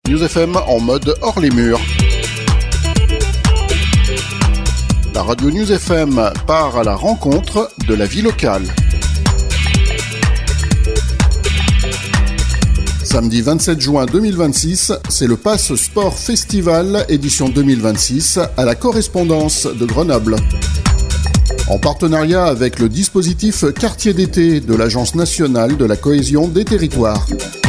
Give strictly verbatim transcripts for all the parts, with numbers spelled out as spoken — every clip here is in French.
News F M en mode hors les murs. La radio News F M part à la rencontre de la vie locale. Samedi vingt-sept juin deux mille vingt-six, c'est le Pass Sport Festival édition deux mille vingt-six à la correspondance de Grenoble. En partenariat avec le dispositif Quartier d'été de l'Agence nationale de la cohésion des territoires.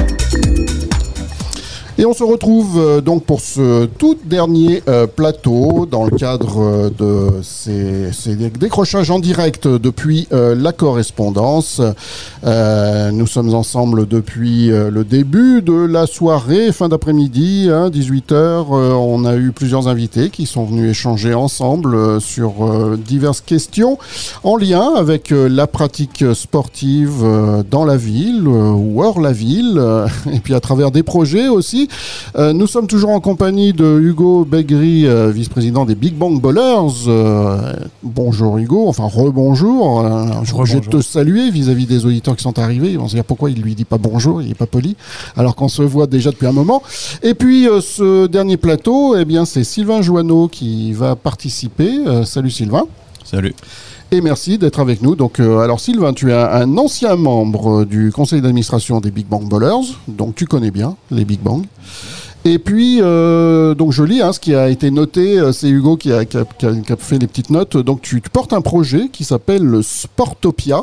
Et on se retrouve euh, donc pour ce tout dernier euh, plateau dans le cadre euh, de ces, ces décrochages en direct depuis euh, la correspondance. Euh, nous sommes ensemble depuis euh, le début de la soirée, fin d'après-midi, hein, dix-huit heures. Euh, on a eu plusieurs invités qui sont venus échanger ensemble euh, sur euh, diverses questions en lien avec euh, la pratique sportive euh, dans la ville euh, ou hors la ville, euh, et puis à travers des projets aussi. Euh, nous sommes toujours en compagnie de Hugo Begri, euh, vice-président des Big Bang Ballers. Euh, bonjour Hugo, enfin rebonjour. Euh, je vais te saluer vis-à-vis des auditeurs qui sont arrivés. Ils vont se dire pourquoi il lui dit pas bonjour, il est pas poli, alors qu'on se voit déjà depuis un moment. Et puis euh, ce dernier plateau, eh bien c'est Sylvain Joanneau qui va participer. Euh, salut Sylvain. Salut. Et merci d'être avec nous. Donc, euh, alors Sylvain, tu es un, un ancien membre du conseil d'administration des Big Bang Ballers, donc tu connais bien les Big Bang. Et puis, euh, donc je lis hein, ce qui a été noté, c'est Hugo qui a, qui a, qui a, qui a fait les petites notes. Donc tu, tu portes un projet qui s'appelle le Sportopia.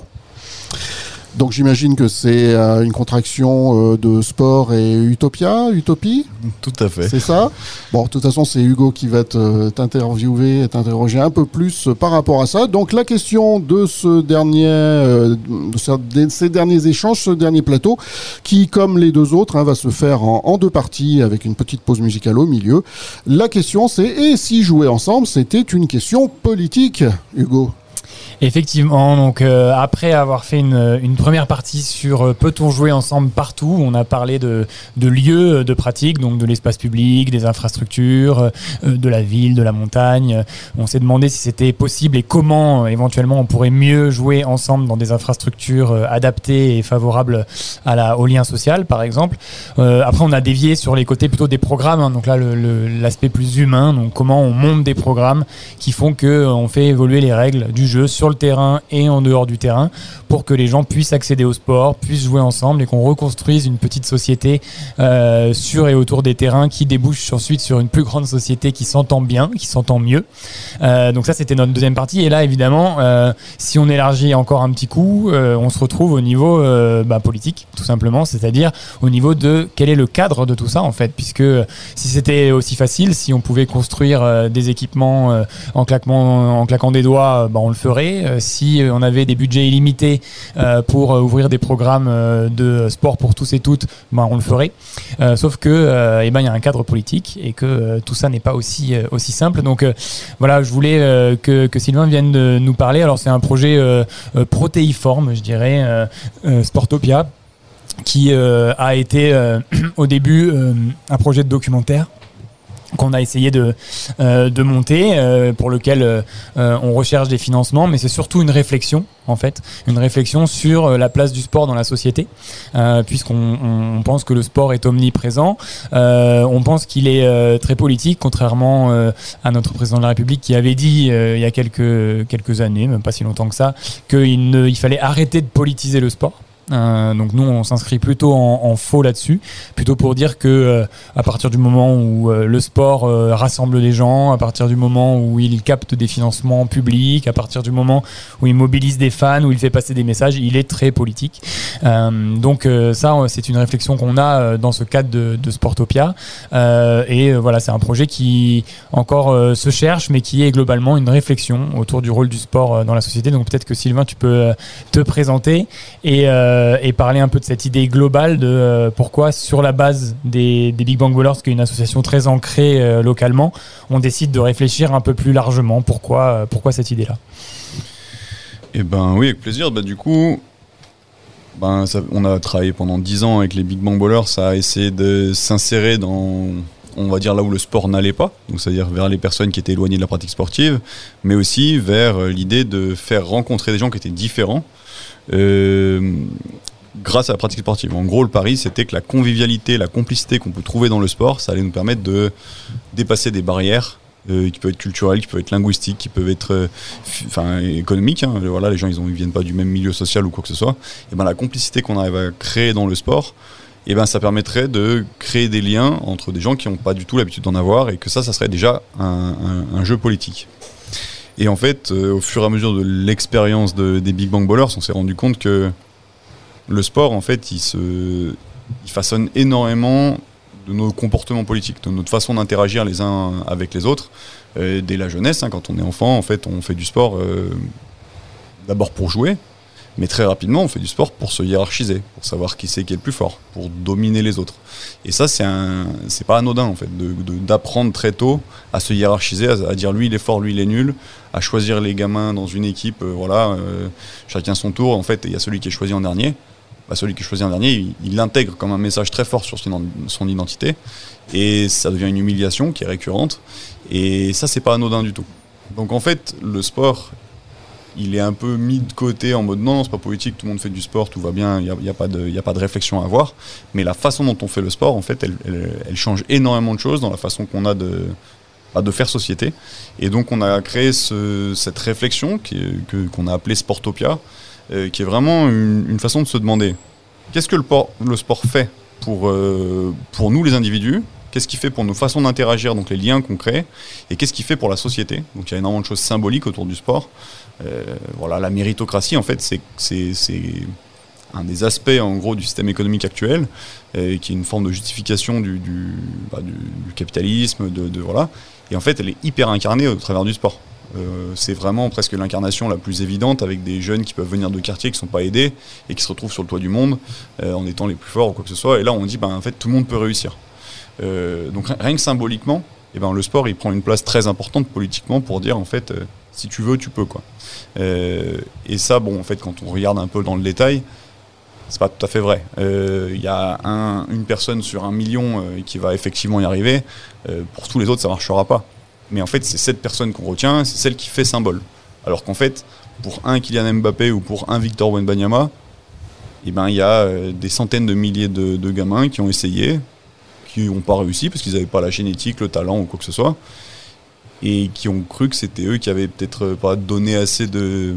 Donc j'imagine que c'est euh, une contraction euh, de sport et utopia, utopie. Tout à fait. C'est ça. Bon, de toute façon, c'est Hugo qui va te, t'interviewer et t'interroger un peu plus par rapport à ça. Donc la question de ce dernier, euh, de, ce, de ces derniers échanges, ce dernier plateau, qui, comme les deux autres, hein, va se faire en, en deux parties avec une petite pause musicale au milieu. La question, c'est et si jouer ensemble, c'était une question politique, Hugo? Effectivement, donc euh, après avoir fait une, une première partie sur euh, peut-on jouer ensemble partout, on a parlé de, de lieux de pratique, donc de l'espace public, des infrastructures, euh, de la ville, de la montagne. On s'est demandé si c'était possible et comment euh, éventuellement on pourrait mieux jouer ensemble dans des infrastructures euh, adaptées et favorables à la, au lien social, par exemple. Euh, après, on a dévié sur les côtés plutôt des programmes, hein, donc là le, le, l'aspect plus humain, donc comment on monte des programmes qui font que euh, on fait évoluer les règles du jeu sur le terrain et en dehors du terrain pour que les gens puissent accéder au sport, puissent jouer ensemble et qu'on reconstruise une petite société euh, sur et autour des terrains qui débouche ensuite sur une plus grande société qui s'entend bien, qui s'entend mieux. Euh, donc ça, c'était notre deuxième partie. Et là, évidemment, euh, si on élargit encore un petit coup, euh, on se retrouve au niveau euh, bah, politique, tout simplement, c'est-à-dire au niveau de quel est le cadre de tout ça, en fait, puisque si c'était aussi facile, si on pouvait construire euh, des équipements euh, en, claquement, en claquant des doigts, bah, on le ferait. Si on avait des budgets illimités euh, pour ouvrir des programmes euh, de sport pour tous et toutes, ben on le ferait. Euh, sauf que euh, eh ben, il y a un cadre politique et que euh, tout ça n'est pas aussi, euh, aussi simple. Donc euh, voilà, je voulais euh, que, que Sylvain vienne de nous parler. Alors c'est un projet euh, euh, protéiforme, je dirais, euh, euh, Sportopia, qui euh, a été euh, au début euh, un projet de documentaire qu'on a essayé de, euh, de monter, euh, pour lequel euh, on recherche des financements, mais c'est surtout une réflexion, en fait, une réflexion sur la place du sport dans la société, euh, puisqu'on on pense que le sport est omniprésent, euh, on pense qu'il est euh, très politique, contrairement euh, à notre président de la République qui avait dit euh, il y a quelques, quelques années, même pas si longtemps que ça, qu'il ne, il fallait arrêter de politiser le sport. Euh, donc nous on s'inscrit plutôt en, en faux là-dessus, plutôt pour dire que euh, à partir du moment où euh, le sport euh, rassemble les gens, à partir du moment où il capte des financements publics, à partir du moment où il mobilise des fans, où il fait passer des messages, il est très politique. Euh, donc euh, ça c'est une réflexion qu'on a euh, dans ce cadre de, de Sportopia, euh, et euh, voilà, c'est un projet qui encore euh, se cherche, mais qui est globalement une réflexion autour du rôle du sport euh, dans la société. Donc peut-être que Sylvain tu peux euh, te présenter et euh, et parler un peu de cette idée globale de euh, pourquoi, sur la base des, des Big Bang Ballers, qui est une association très ancrée euh, localement, on décide de réfléchir un peu plus largement. Pourquoi, euh, pourquoi cette idée-là ? Eh ben oui, avec plaisir. Bah, du coup, ben, ça, on a travaillé pendant dix ans avec les Big Bang Ballers, ça a essayé de s'insérer dans, on va dire, là où le sport n'allait pas, donc c'est-à-dire vers les personnes qui étaient éloignées de la pratique sportive, mais aussi vers l'idée de faire rencontrer des gens qui étaient différents. Euh, grâce à la pratique sportive. En gros, le pari, c'était que la convivialité, la complicité qu'on peut trouver dans le sport, ça allait nous permettre de dépasser des barrières euh, qui peuvent être culturelles, qui peuvent être linguistiques, qui peuvent être euh, enfin, économiques. Hein. Voilà, les gens, ils ne viennent pas du même milieu social ou quoi que ce soit. Et ben, la complicité qu'on arrive à créer dans le sport, et ben, ça permettrait de créer des liens entre des gens qui n'ont pas du tout l'habitude d'en avoir, et que ça, ça serait déjà un, un, un jeu politique. Et en fait, euh, au fur et à mesure de l'expérience de, des Big Bang Ballers, on s'est rendu compte que le sport, en fait, il, se, il façonne énormément de nos comportements politiques, de notre façon d'interagir les uns avec les autres. Euh, dès la jeunesse, hein, quand on est enfant, en fait, on fait du sport euh, d'abord pour jouer, mais très rapidement, on fait du sport pour se hiérarchiser, pour savoir qui c'est qui est le plus fort, pour dominer les autres. Et ça, c'est, un, c'est pas anodin, en fait, de, de, d'apprendre très tôt à se hiérarchiser, à, à dire lui, il est fort, lui, il est nul, à choisir les gamins dans une équipe, euh, voilà, euh, chacun son tour. En fait, il y a celui qui est choisi en dernier. Bah, celui qui est choisi en dernier, il, il l'intègre comme un message très fort sur son, son identité, et ça devient une humiliation qui est récurrente, et ça, c'est pas anodin du tout. Donc en fait, le sport, il est un peu mis de côté en mode non, c'est pas politique, tout le monde fait du sport, tout va bien, il n'y a, y a, pas de, y a pas de réflexion à avoir, mais la façon dont on fait le sport, en fait, elle, elle, elle change énormément de choses dans la façon qu'on a de, bah, de faire société, et donc on a créé ce, cette réflexion qui est, que, qu'on a appelée Sportopia, Euh, qui est vraiment une, une façon de se demander qu'est-ce que le, por- le sport fait pour, euh, pour nous les individus, qu'est-ce qu'il fait pour nos façons d'interagir, donc les liens qu'on crée, et qu'est-ce qu'il fait pour la société. Donc il y a énormément de choses symboliques autour du sport. Euh, voilà, la méritocratie, en fait, c'est, c'est, c'est un des aspects en gros du système économique actuel, euh, qui est une forme de justification du, du, bah, du, du capitalisme, de, de, voilà. Et en fait, elle est hyper incarnée au travers du sport. Euh, c'est vraiment presque l'incarnation la plus évidente, avec des jeunes qui peuvent venir de quartiers qui ne sont pas aidés et qui se retrouvent sur le toit du monde euh, en étant les plus forts ou quoi que ce soit. Et là, on dit, ben, en fait, tout le monde peut réussir. Euh, donc rien que symboliquement, eh ben, le sport, il prend une place très importante politiquement pour dire, en fait, euh, si tu veux, tu peux, quoi. Euh, et ça, bon, en fait, quand on regarde un peu dans le détail, c'est pas tout à fait vrai. Il euh, y a un, une personne sur un million euh, qui va effectivement y arriver. Euh, pour tous les autres, ça marchera pas. Mais en fait, c'est cette personne qu'on retient, c'est celle qui fait symbole. Alors qu'en fait, pour un Kylian Mbappé ou pour un Victor Wembanyama, eh ben, il y a euh, des centaines de milliers de, de gamins qui ont essayé, qui n'ont pas réussi parce qu'ils n'avaient pas la génétique, le talent ou quoi que ce soit, et qui ont cru que c'était eux qui avaient peut-être pas donné assez de,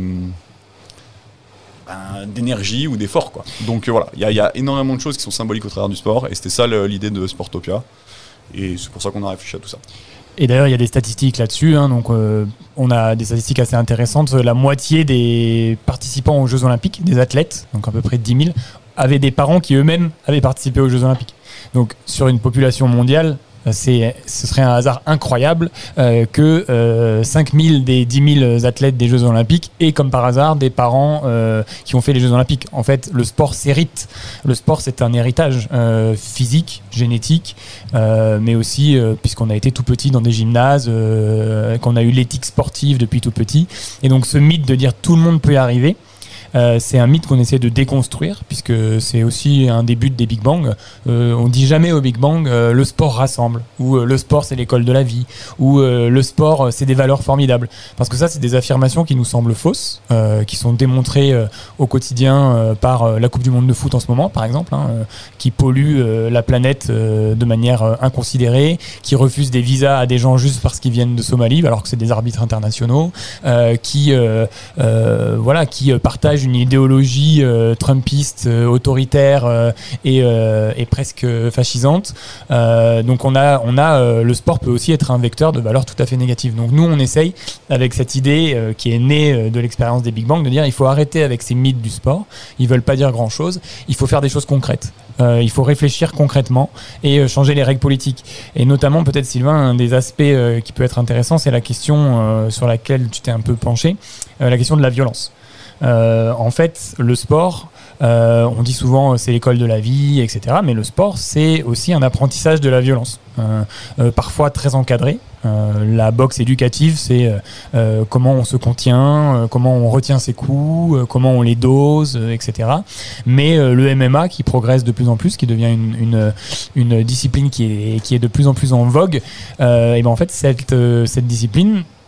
ben, d'énergie ou d'effort, quoi. Donc euh, voilà, il y, y a énormément de choses qui sont symboliques au travers du sport, et c'était ça le, l'idée de Sportopia, et c'est pour ça qu'on a réfléchi à tout ça. Et d'ailleurs, il y a des statistiques là-dessus. Hein, donc, euh, on a des statistiques assez intéressantes. La moitié des participants aux Jeux Olympiques, des athlètes, donc à peu près dix mille, avaient des parents qui eux-mêmes avaient participé aux Jeux Olympiques. Donc, sur une population mondiale, c'est, ce serait un hasard incroyable euh, que euh, cinq mille des dix mille athlètes des Jeux Olympiques aient comme par hasard des parents euh, qui ont fait les Jeux Olympiques. En fait, le sport s'hérite. Le sport, c'est un héritage euh, physique, génétique, euh, mais aussi euh, puisqu'on a été tout petit dans des gymnases, euh, qu'on a eu l'éthique sportive depuis tout petit. Et donc ce mythe de dire tout le monde peut y arriver, Euh, c'est un mythe qu'on essaie de déconstruire, puisque c'est aussi un des buts des Big Bang. Euh, on dit jamais au Big Bang euh, le sport rassemble, ou euh, le sport c'est l'école de la vie, ou euh, le sport euh, c'est des valeurs formidables. Parce que ça, c'est des affirmations qui nous semblent fausses, euh, qui sont démontrées euh, au quotidien euh, par euh, la Coupe du Monde de foot en ce moment, par exemple, hein, euh, qui pollue euh, la planète euh, de manière euh, inconsidérée, qui refuse des visas à des gens juste parce qu'ils viennent de Somalie, alors que c'est des arbitres internationaux, euh, qui euh, euh, voilà, qui euh, partagent une idéologie euh, trumpiste, euh, autoritaire euh, et, euh, et presque fascisante. Euh, donc on a, on a euh, le sport peut aussi être un vecteur de valeurs tout à fait négatives. Donc nous on essaye avec cette idée euh, qui est née euh, de l'expérience des Big Bang de dire il faut arrêter avec ces mythes du sport. Ils veulent pas dire grand chose. Il faut faire des choses concrètes. Euh, il faut réfléchir concrètement et euh, changer les règles politiques. Et notamment peut-être Sylvain, un des aspects euh, qui peut être intéressant, c'est la question euh, sur laquelle tu t'es un peu penché, euh, la question de la violence. Euh, en fait, le sport, euh, on dit souvent c'est l'école de la vie, et cetera. Mais le sport, c'est aussi un apprentissage de la violence, euh, euh, parfois très encadré. Euh, la boxe éducative, c'est euh, comment on se contient, euh, comment on retient ses coups, euh, comment on les dose, euh, et cetera. Mais euh, le M M A qui progresse de plus en plus, qui devient une, une, une discipline qui est, qui est de plus en plus en vogue, euh, et ben en fait cette, euh, cette discipline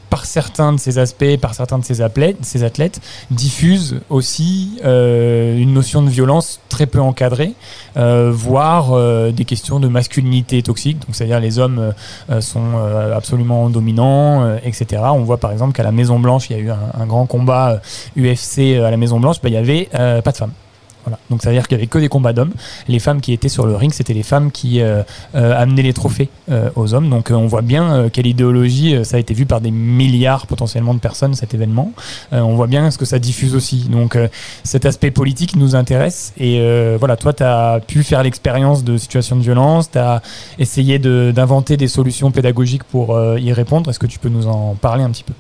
par certains de ces aspects, par certains de ces athlètes, ces athlètes diffusent aussi euh, une notion de violence très peu encadrée, euh, voire euh, des questions de masculinité toxique, donc c'est-à-dire les hommes euh, sont euh, absolument dominants, euh, et cetera. On voit par exemple qu'à la Maison-Blanche, il y a eu un, un grand combat euh, U F C à la Maison-Blanche, bah, il n'y avait euh, pas de femmes. Voilà. Donc ça veut dire qu'il n'y avait que des combats d'hommes. Les femmes qui étaient sur le ring, c'était les femmes qui euh, euh, amenaient les trophées euh, aux hommes. Donc euh, on voit bien euh, quelle idéologie, euh, ça a été vu par des milliards potentiellement de personnes, cet événement. Euh, on voit bien ce que ça diffuse aussi. Donc euh, cet aspect politique nous intéresse. Et euh, voilà, toi tu as pu faire l'expérience de situations de violence, tu as essayé de, d'inventer des solutions pédagogiques pour euh, y répondre. Est-ce que tu peux nous en parler un petit peu ?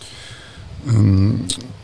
Hum,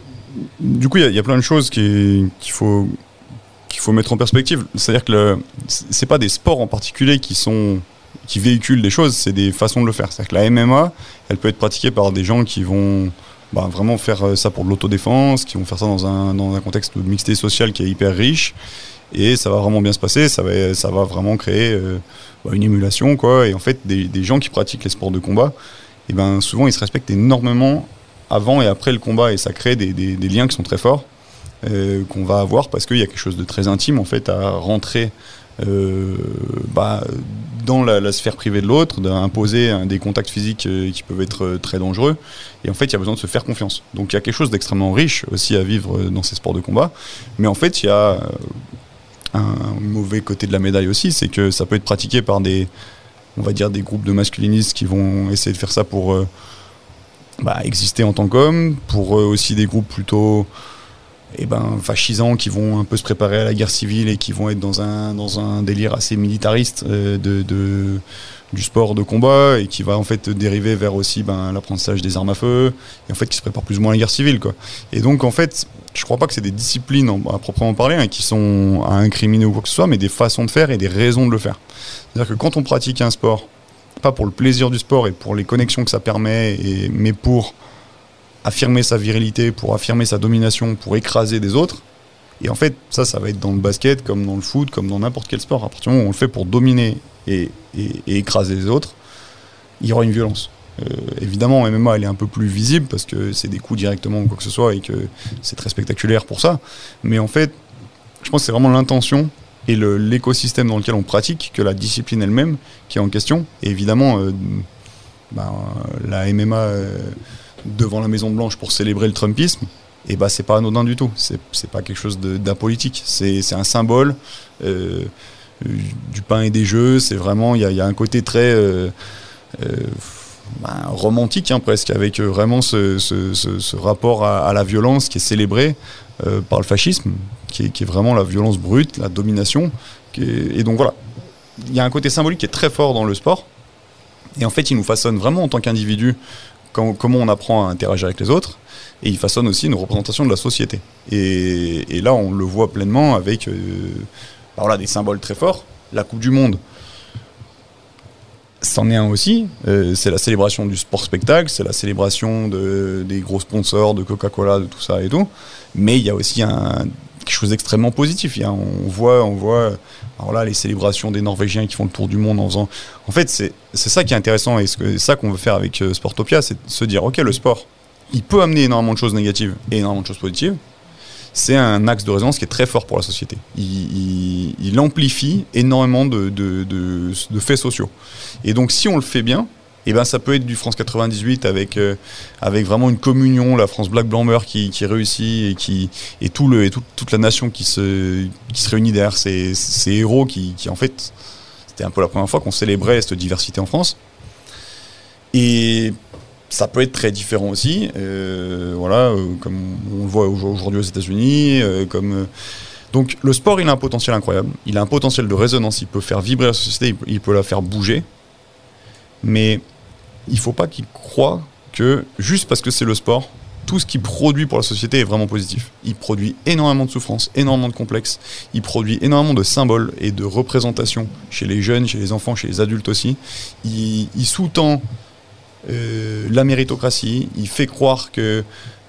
Du coup, il y, y a plein de choses qui, qu'il faut... qu'il faut mettre en perspective. C'est-à-dire que le, c'est pas des sports en particulier qui sont qui véhiculent des choses, c'est des façons de le faire. C'est-à-dire que la M M A, elle peut être pratiquée par des gens qui vont bah, vraiment faire ça pour de l'autodéfense, qui vont faire ça dans un, dans un contexte de mixité sociale qui est hyper riche, et ça va vraiment bien se passer, ça va, ça va vraiment créer euh, bah, une émulation, quoi. Et en fait, des, des gens qui pratiquent les sports de combat, et ben, souvent ils se respectent énormément avant et après le combat, et ça crée des, des, des liens qui sont très forts. Euh, qu'on va avoir parce qu'il y a quelque chose de très intime en fait à rentrer euh, bah, dans la, la sphère privée de l'autre, d'imposer hein, des contacts physiques euh, qui peuvent être euh, très dangereux, et en fait il y a besoin de se faire confiance. Donc il y a quelque chose d'extrêmement riche aussi à vivre euh, dans ces sports de combat, mais en fait il y a euh, un mauvais côté de la médaille aussi, c'est que ça peut être pratiqué par des, on va dire, des groupes de masculinistes qui vont essayer de faire ça pour euh, bah, exister en tant qu'hommes, pour euh, aussi des groupes plutôt et ben, fascisants qui vont un peu se préparer à la guerre civile et qui vont être dans un, dans un délire assez militariste euh, de, de, du sport de combat, et qui va en fait dériver vers aussi ben, l'apprentissage des armes à feu, et en fait qui se préparent plus ou moins à la guerre civile, quoi. Et donc en fait, je crois pas que c'est des disciplines à proprement parler hein, qui sont à incriminer ou quoi que ce soit, mais des façons de faire et des raisons de le faire. C'est-à-dire que quand on pratique un sport, pas pour le plaisir du sport et pour les connexions que ça permet, et, mais pour affirmer sa virilité, pour affirmer sa domination, pour écraser des autres. Et en fait, ça, ça va être dans le basket, comme dans le foot, comme dans n'importe quel sport. À partir du moment où on le fait pour dominer et, et, et écraser les autres, il y aura une violence. Euh, évidemment, en M M A, elle est un peu plus visible parce que c'est des coups directement ou quoi que ce soit et que c'est très spectaculaire pour ça. Mais en fait, je pense que c'est vraiment l'intention et le, l'écosystème dans lequel on pratique que la discipline elle-même qui est en question. Et évidemment, euh, ben, la M M A... Euh, devant la Maison Blanche pour célébrer le Trumpisme, et bah c'est pas anodin du tout, c'est, c'est pas quelque chose de, d'apolitique, c'est, c'est un symbole euh, du pain et des jeux, c'est vraiment, il y, y a un côté très euh, euh, bah, romantique hein, presque, avec euh, vraiment ce, ce, ce, ce rapport à, à la violence qui est célébré euh, par le fascisme, qui est, qui est vraiment la violence brute, la domination, qui est, et donc voilà, il y a un côté symbolique qui est très fort dans le sport, et en fait il nous façonne vraiment en tant qu'individu Quand, comment on apprend à interagir avec les autres, et il façonne aussi une représentation de la société. Et, et là, on le voit pleinement avec euh, bah voilà, des symboles très forts. La Coupe du Monde, c'en est un aussi. Euh, c'est la célébration du sport-spectacle, c'est la célébration de, des gros sponsors, de Coca-Cola, de tout ça et tout. Mais il y a aussi un, quelque chose d'extrêmement positif. Il y a, on voit, on voit alors là, les célébrations des Norvégiens qui font le tour du monde en faisant... En fait, c'est, c'est ça qui est intéressant, et c'est ça qu'on veut faire avec euh, Sportopia, c'est de se dire, ok, le sport, il peut amener énormément de choses négatives et énormément de choses positives. C'est un axe de résonance qui est très fort pour la société. Il, il, il amplifie énormément de, de, de, de faits sociaux. Et donc, si on le fait bien, eh ben, ça peut être du France quatre-vingt-dix-huit avec, euh, avec vraiment une communion, la France Black Blanc Beurre qui, qui réussit, et, qui, et, tout le, et tout, toute la nation qui se, qui se réunit derrière ces, ces héros qui, qui, en fait, c'était un peu la première fois qu'on célébrait cette diversité en France. Et ça peut être très différent aussi, euh, voilà, euh, comme on le voit aujourd'hui aux États-Unis. Euh, comme, euh, donc le sport, il a un potentiel incroyable, il a un potentiel de résonance, il peut faire vibrer la société, il peut, il peut la faire bouger. Mais il ne faut pas qu'ils croient que, juste parce que c'est le sport, tout ce qu'il produit pour la société est vraiment positif. Il produit énormément de souffrances, énormément de complexes, il produit énormément de symboles et de représentations chez les jeunes, chez les enfants, chez les adultes aussi. Il, il sous-tend euh, la méritocratie, il fait croire que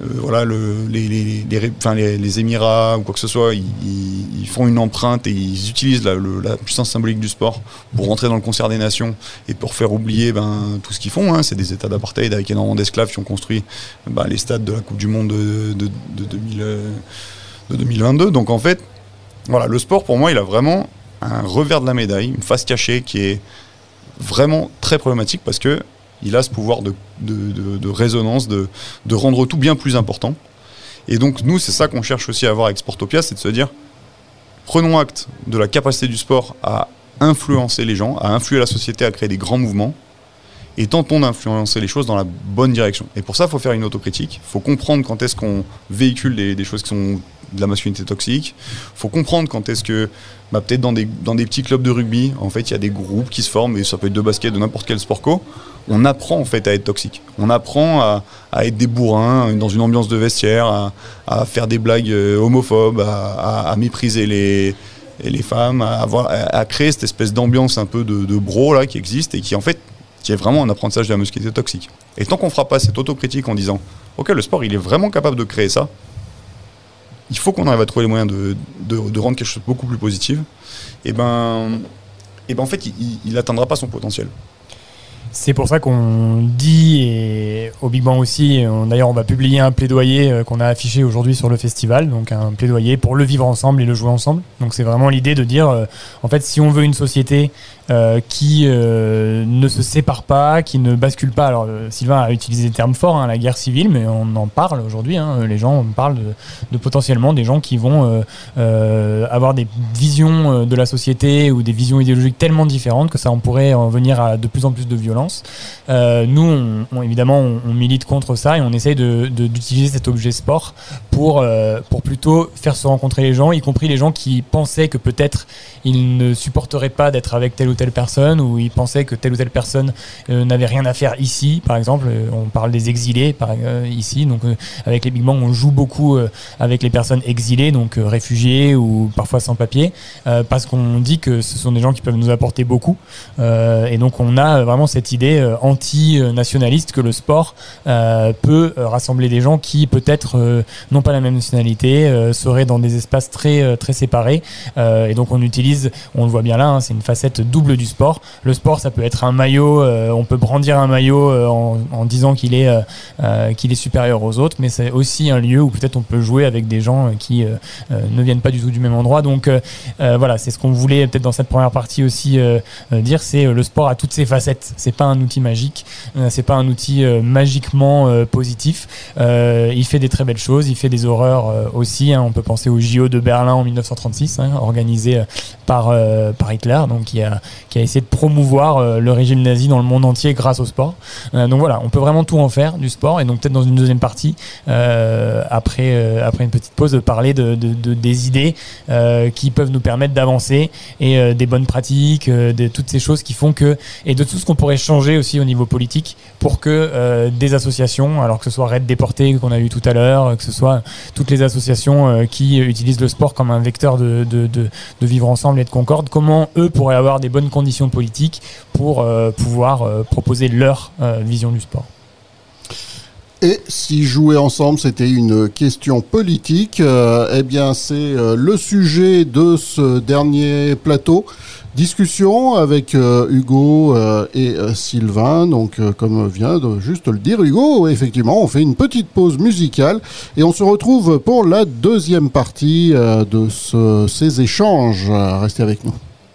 euh, voilà, le, les, les, les, enfin, les, les Émirats ou quoi que ce soit, ils, ils, ils font une empreinte et ils utilisent la, le, la puissance symbolique du sport pour rentrer dans le concert des nations et pour faire oublier ben, tout ce qu'ils font. Hein. C'est des états d'apartheid avec énormément d'esclaves qui ont construit ben, les stades de la Coupe du Monde de, de, de, deux mille, de deux mille vingt-deux. Donc en fait, voilà, le sport pour moi, il a vraiment un revers de la médaille, une face cachée qui est vraiment très problématique parce que il a ce pouvoir de, de, de, de résonance, de, de rendre tout bien plus important. Et donc nous, c'est ça qu'on cherche aussi à avoir avec Sportopia, c'est de se dire, prenons acte de la capacité du sport à influencer les gens, à influer la société, à créer des grands mouvements, et tentons d'influencer les choses dans la bonne direction. Et pour ça, il faut faire une autocritique, il faut comprendre quand est-ce qu'on véhicule des, des choses qui sont de la masculinité toxique, il faut comprendre quand est-ce que, bah, peut-être dans des, dans des petits clubs de rugby, en fait, il y a des groupes qui se forment, et ça peut être de basket, de n'importe quel sport co, on apprend en fait à être toxique, on apprend à, à être des bourrins dans une ambiance de vestiaire, à, à faire des blagues homophobes, à, à, à mépriser les, les femmes, à, avoir, à créer cette espèce d'ambiance un peu de, de bro là, qui existe et qui en fait qui est vraiment un apprentissage de la masculinité toxique. Et tant qu'on ne fera pas cette autocritique en disant « Ok, le sport, il est vraiment capable de créer ça », il faut qu'on arrive à trouver les moyens de, de, de rendre quelque chose de beaucoup plus positif, et ben, et ben en fait, il n'atteindra pas son potentiel. C'est pour ça qu'on dit, et au Big Bang aussi, on, d'ailleurs on va publier un plaidoyer qu'on a affiché aujourd'hui sur le festival, donc un plaidoyer pour le vivre ensemble et le jouer ensemble. Donc c'est vraiment l'idée de dire, euh, en fait, si on veut une société euh, qui euh, ne se sépare pas, qui ne bascule pas, alors euh, Sylvain a utilisé des termes forts, hein, la guerre civile, mais on en parle aujourd'hui, hein, les gens parlent de, de potentiellement des gens qui vont euh, euh, avoir des visions de la société ou des visions idéologiques tellement différentes que ça on pourrait en venir à de plus en plus de violence. Euh, nous, on, on, évidemment, on, on milite contre ça et on essaye de, de, d'utiliser cet objet sport pour, euh, pour plutôt faire se rencontrer les gens, y compris les gens qui pensaient que peut-être ils ne supporteraient pas d'être avec telle ou telle personne, ou ils pensaient que telle ou telle personne euh, n'avait rien à faire ici, par exemple. On parle des exilés par, euh, ici, donc euh, avec les Big Bang, on joue beaucoup euh, avec les personnes exilées, donc euh, réfugiés ou parfois sans papier, euh, parce qu'on dit que ce sont des gens qui peuvent nous apporter beaucoup, euh, et donc on a vraiment cette idée euh, anti-nationaliste que le sport euh, peut euh, rassembler des gens qui peut-être euh, n'ont pas la même nationalité, euh, seraient dans des espaces très, euh, très séparés, euh, et donc on utilise, on le voit bien là, hein, c'est une facette double du sport. Le sport, ça peut être un maillot, euh, on peut brandir un maillot euh, en, en disant qu'il est, euh, euh, qu'il est supérieur aux autres, mais c'est aussi un lieu où peut-être on peut jouer avec des gens qui euh, euh, ne viennent pas du tout du même endroit. Donc euh, euh, voilà, c'est ce qu'on voulait peut-être dans cette première partie aussi euh, euh, dire, c'est euh, le sport a toutes ses facettes. C'est pas un outil magique, euh, c'est pas un outil euh, magiquement euh, positif. Euh, il fait des très belles choses, il fait des horreurs euh, aussi. Hein. On peut penser au J O de Berlin en dix-neuf cent trente-six, hein, organisé euh, par, euh, par Hitler, donc qui a, qui a essayé de promouvoir euh, le régime nazi dans le monde entier grâce au sport. Euh, donc voilà, on peut vraiment tout en faire du sport, et donc peut-être dans une deuxième partie, euh, après, euh, après une petite pause, de parler de, de, de, des idées euh, qui peuvent nous permettre d'avancer, et euh, des bonnes pratiques, euh, de toutes ces choses qui font que, et de tout ce qu'on pourrait changer aussi au niveau politique pour que euh, des associations, alors que ce soit Red Déporté qu'on a eu tout à l'heure, que ce soit toutes les associations euh, qui utilisent le sport comme un vecteur de, de, de, de vivre ensemble et de concorde, comment eux pourraient avoir des bonnes conditions politiques pour euh, pouvoir euh, proposer leur euh, vision du sport. Et si jouer ensemble, c'était une question politique, euh, eh bien c'est euh, le sujet de ce dernier plateau. Discussion avec euh, Hugo euh, et euh, Sylvain. Donc, euh, comme vient de juste le dire Hugo, effectivement, on fait une petite pause musicale et on se retrouve pour la deuxième partie euh, de ce, ces échanges. Restez avec nous.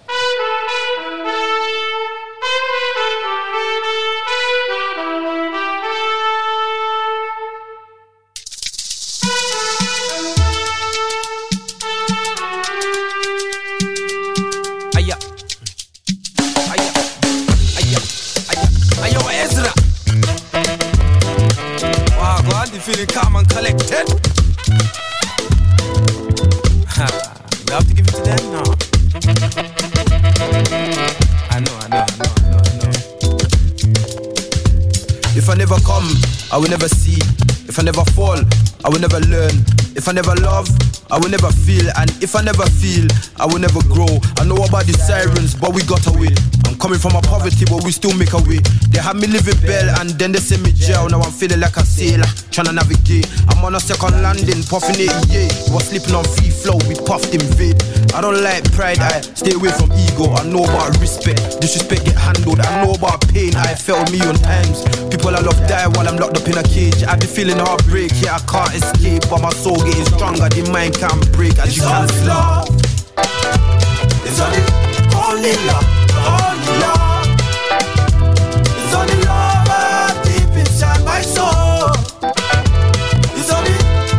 I will never see. If I never fall, I will never learn. If I never love, I will never feel. And if I never feel, I will never grow. I know about the sirens, but we got away. I'm Coming from a poverty, but we still make a way. They had me living bell and then they send me jail. Now I'm feeling like a sailor, trying to navigate. I'm on a second landing, puffing it, yeah. Was sleeping on free flow, we puffed in vain. I don't like pride, I stay away from ego. I know about respect, disrespect get handled. I know about pain, I felt a million times. People I love die while I'm locked up in a cage. I be feeling heartbreak, yeah I can't escape. But my soul getting stronger, the mind can't break. As it's you can only love. It's only, only love, only love. It's only love uh, deep inside my soul. It's only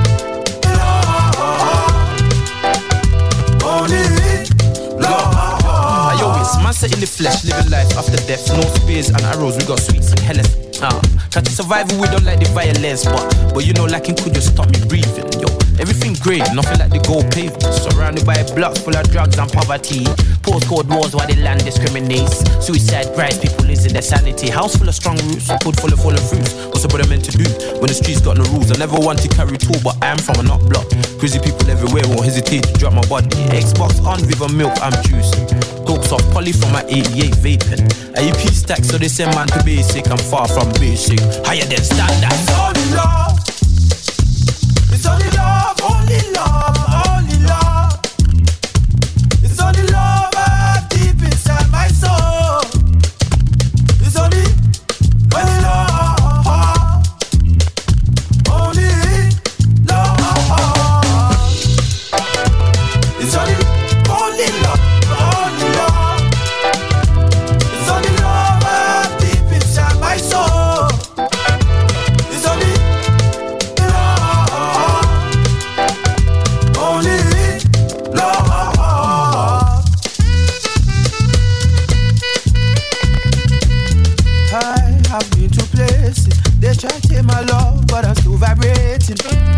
love, only love. I always man set in the flesh, living life after death. No spears and arrows, we got sweets and hell. Uh, try to survive, we don't like the violence, but but you know, lacking could just stop me breathing. Yo, everything great, nothing like the gold pavement. Surrounded by blocks full of drugs and poverty. Postcode wars while the land discriminates. Suicide drives people losing their sanity. House full of strong roots, hood full of fallen fruits. What's a brother meant to do when the streets got no rules? I never want to carry two, but I am from a knock block. Crazy people everywhere won't hesitate to drop my body. Xbox on, Viva milk, I'm juicing. Dopes off poly from my eighty-eight vaping. A U P stack, so they send man to basic. I'm far from basic, higher than standard. It's only love. It's only love, only love, only love. It's only love uh, deep inside my soul. It's only, only love, only love. It's only, only love, only love. It's only love uh, deep inside my soul. It's only love, only love. I have been to places they try to take my love, but I'm still vibrating.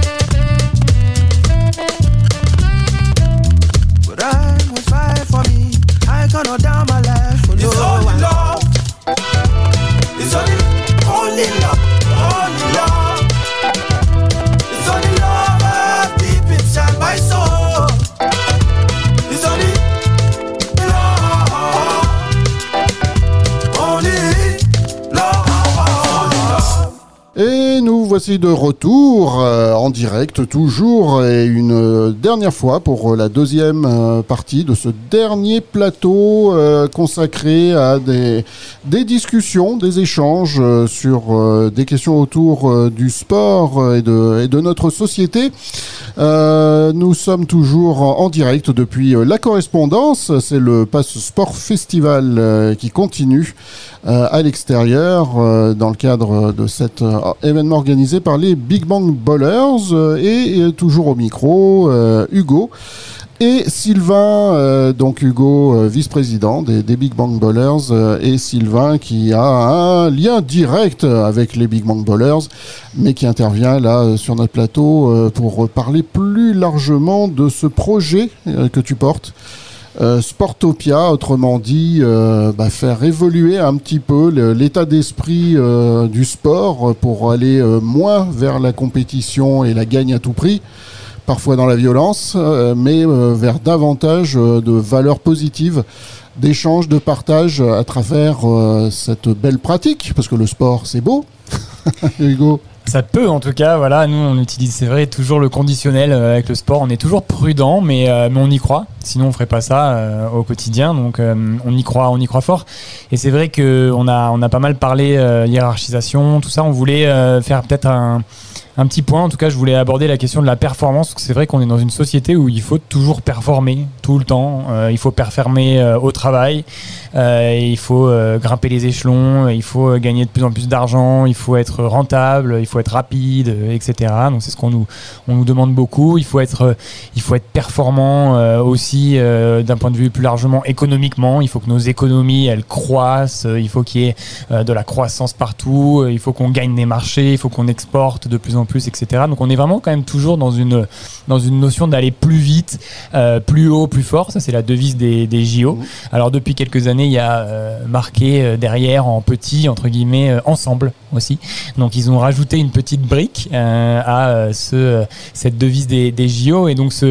But I must fight for me. I cannot down my life for no one. It's only love. It's only, only love, only love. It's only love uh, deep inside my soul. It's only love, only love. Et nous voici de retour euh, en direct toujours et une euh, dernière fois pour la deuxième euh, partie de ce dernier plateau euh, consacré à des, des discussions, des échanges euh, sur euh, des questions autour euh, du sport et de, et de notre société. Euh, nous sommes toujours en, en direct depuis euh, La Correspondance, c'est le Pass Sport Festival euh, qui continue euh, à l'extérieur euh, dans le cadre de cet euh, événement organisé par les Big Bang Ballers euh, et, et toujours au micro euh, Hugo et Sylvain, euh, donc Hugo euh, vice-président des, des Big Bang Ballers euh, et Sylvain qui a un lien direct avec les Big Bang Ballers mais qui intervient là euh, sur notre plateau euh, pour parler plus largement de ce projet euh, que tu portes. Euh, Sportopia, autrement dit, euh, bah, faire évoluer un petit peu le, l'état d'esprit euh, du sport pour aller euh, moins vers la compétition et la gagne à tout prix, parfois dans la violence, euh, mais euh, vers davantage euh, de valeurs positives, d'échange, de partage à travers euh, cette belle pratique, parce que le sport, c'est beau. Hugo. Ça peut en tout cas, voilà, nous on utilise, c'est vrai, toujours le conditionnel euh, avec le sport, on est toujours prudent, mais, euh, mais on y croit, sinon on ferait pas ça euh, au quotidien, donc euh, on y croit, on y croit fort. Et c'est vrai qu'on a, on a pas mal parlé euh, hiérarchisation, tout ça, on voulait euh, faire peut-être un, un petit point, en tout cas je voulais aborder la question de la performance, parce que c'est vrai qu'on est dans une société où il faut toujours performer tout le temps, euh, il faut performer euh, au travail, euh, il faut euh, grimper les échelons, il faut euh, gagner de plus en plus d'argent, il faut être rentable, il faut être rapide, euh, et cetera. Donc c'est ce qu'on nous, on nous demande beaucoup. Il faut être, euh, il faut être performant euh, aussi euh, d'un point de vue plus largement économiquement. Il faut que nos économies elles croissent, euh, il faut qu'il y ait euh, de la croissance partout, euh, il faut qu'on gagne des marchés, il faut qu'on exporte de plus en plus, et cetera. Donc on est vraiment quand même toujours dans une, dans une notion d'aller plus vite, euh, plus haut, plus fort. Ça c'est la devise des, des J O. Alors depuis quelques années, il y a euh, marqué euh, derrière en petit, entre guillemets, euh, ensemble aussi. Donc ils ont rajouté une petite brique euh, à euh, ce, euh, cette devise des, des J O. Et donc ce,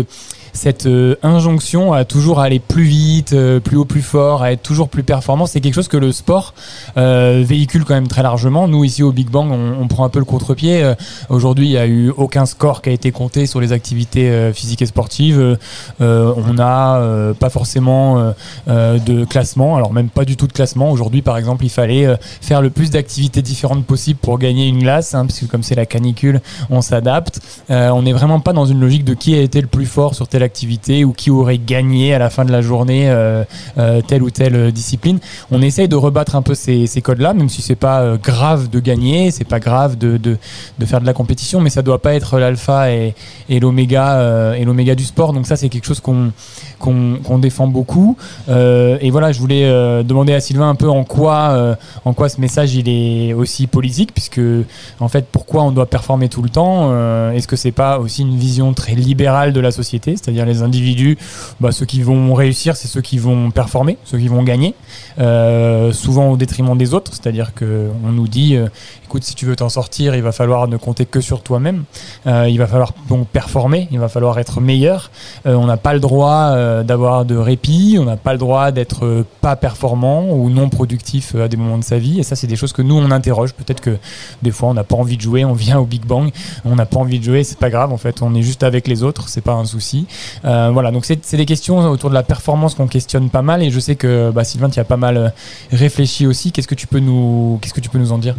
cette euh, injonction à toujours aller plus vite, euh, plus haut, plus fort, à être toujours plus performant, c'est quelque chose que le sport euh, véhicule quand même très largement. Nous ici au Big Bang, on, on prend un peu le contre-pied. Euh, aujourd'hui, il n'y a eu aucun score qui a été compté sur les activités euh, physiques et sportives. Euh, on n'a euh, pas forcément euh, euh, de classement, alors même pas du tout de classement. Aujourd'hui, par exemple, il fallait euh, faire le plus d'activités différentes possibles pour gagner une glace, hein, parce que comme c'est la canicule, on s'adapte. Euh, on n'est vraiment pas dans une logique de qui a été le plus fort sur telle activité ou qui aurait gagné à la fin de la journée euh, euh, telle ou telle discipline. On essaye de rebattre un peu ces, ces codes-là, même si c'est pas euh, grave de gagner, c'est pas grave de, de, de faire de la compétition, mais ça doit pas être l'alpha et, et l'oméga euh, et l'oméga du sport. Donc ça, c'est quelque chose qu'on qu'on, qu'on défend beaucoup. Euh, et voilà, je voulais euh, demander à Sylvain un peu en quoi euh, en quoi ce message il est aussi politique, puisque en fait, pourquoi on doit performer tout le temps euh, Est-ce que c'est pas aussi une vision très libérale de la société, c'est-à-dire les individus, bah, ceux qui vont réussir, c'est ceux qui vont performer, ceux qui vont gagner, euh, souvent au détriment des autres, c'est-à-dire qu'on nous dit euh, écoute, si tu veux t'en sortir, il va falloir ne compter que sur toi-même, euh, il va falloir donc performer, il va falloir être meilleur, euh, on n'a pas le droit euh, d'avoir de répit, on n'a pas le droit d'être euh, pas performant ou non productif euh, à des moments de sa vie, et ça c'est des choses que nous on interroge. Peut-être que des fois on n'a pas envie de jouer, on vient au Big Bang, on n'a pas envie de jouer, c'est pas grave, en fait on est juste avec les autres, c'est pas un souci. Euh, voilà, donc c'est, c'est des questions autour de la performance qu'on questionne pas mal, et je sais que bah, Sylvain, tu as pas mal réfléchi aussi. Qu'est-ce que tu peux nous, qu'est-ce que tu peux nous en dire?